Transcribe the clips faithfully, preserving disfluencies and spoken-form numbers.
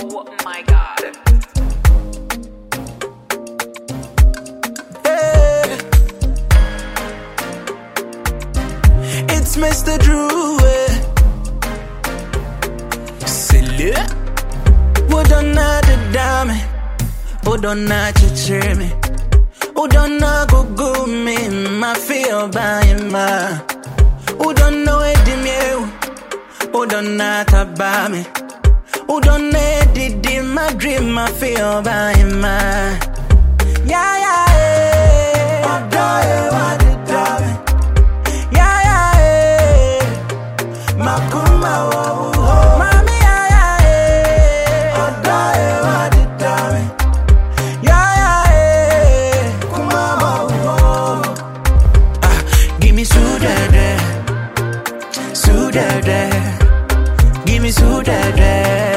Oh my God. Hey. It's Mister Drew. Silly. Udonna the dame. Udonna chichiri me. Udonna go go me. Ma feel by ma. Udonna edimye. Udonna tabame. Udonna didi my dream. Ma feel by ma. Yeah yeah yeah. Udonna what the dame. Yeah yeah yeah. Makuma wo. Give me sudade,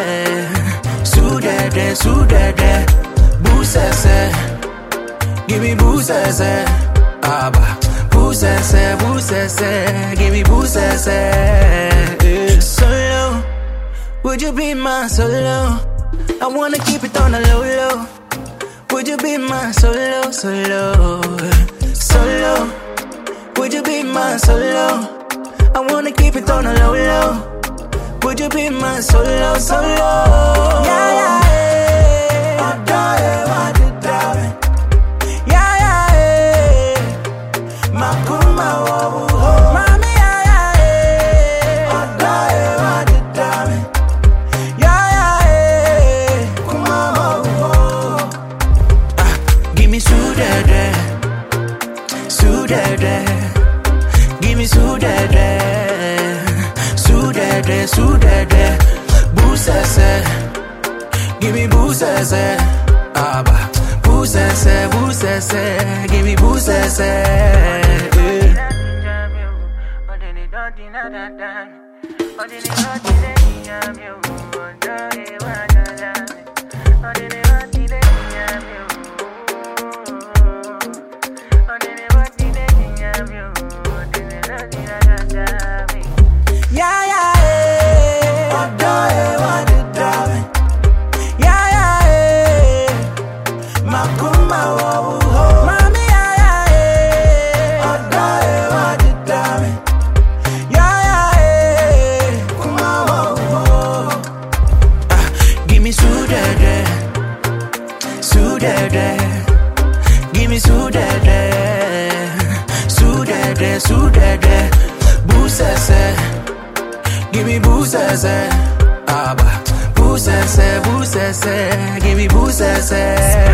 sudade, sudade, bousese. Give me bousese, aba, bousese, bousese. Give me bousese. Solo, would you be my solo? I wanna keep it on the low low. Would you be my solo, solo, solo? Would you be my solo? I wanna keep it on a low low. Would you be my solo, solo? Yeah, yeah, yeah. I die, I did die. Yeah, yeah, yeah. Makuma, oh, oh. Mami, yeah, yeah, yeah. I die, I did die. Yeah, yeah, yeah. Kuma, oh, oh. Ah, give me sudade, sudade. Give me sudade, sudade, sudade, bousese. Give me bousese, aba, bousese, bousese. Give me bousese. Yeah, yeah, yeah. I die, I did die. Yeah, yeah, yeah. Makuma, oh, oh. Mami, yeah, yeah, yeah. I die, I did die. Yeah, yeah, yeah. Kuma, oh, oh. Ah, give me sudade, sudade. Give me sudade, sudade, sudade. Bousese. Give me bousese, aba, bousese, bousese. Give me bousese.